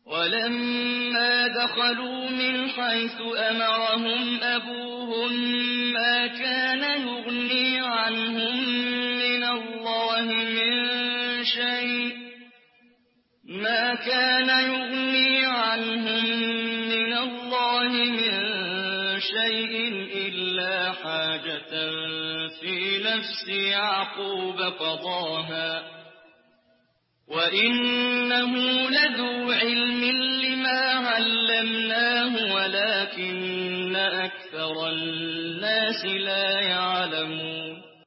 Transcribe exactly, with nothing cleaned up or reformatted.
ولما دخلوا من حيث أمرهم أبوهم ما كان يغني عنهم من الله من شيء ما كان يغني عنهم من الله من شيء إلا حاجة في نفس يعقوب قضاها وإنه لذو علم لما علمناه ولكن أكثر الناس لا يعلمون